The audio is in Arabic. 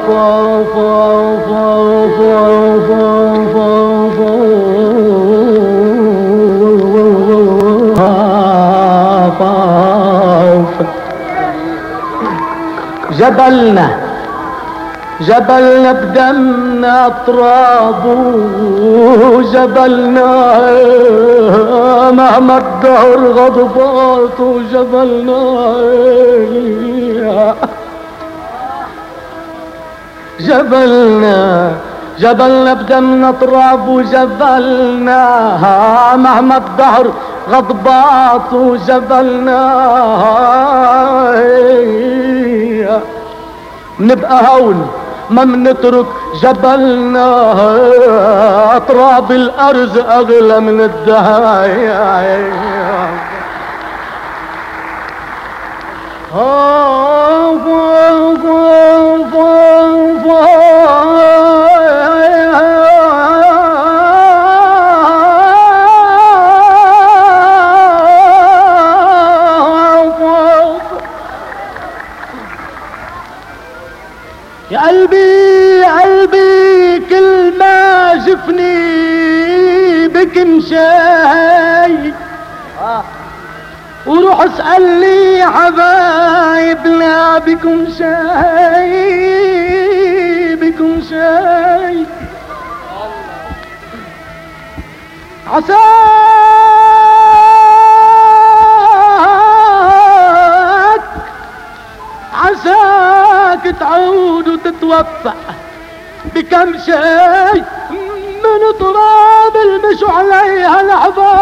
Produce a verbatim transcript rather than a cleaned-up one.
جبلنا جبلنا بدمنا ترابه جبلنا مهما الدهر غضباته جبلنا جبلنا جبلنا بدمنا ترابه جبلنا مهما الدهر غضباته جبلنا نبقى هون ما منترك جبلنا تراب الارض اغلى من الدهايا يا قلبي قلبي كل ما شفني بكم شاي وروح اسأل لي حبايبنا بكم شاي بكم شاي عساك عساك تعود وتتوفى بكم شاي من تراب المشوا عليها الحبايب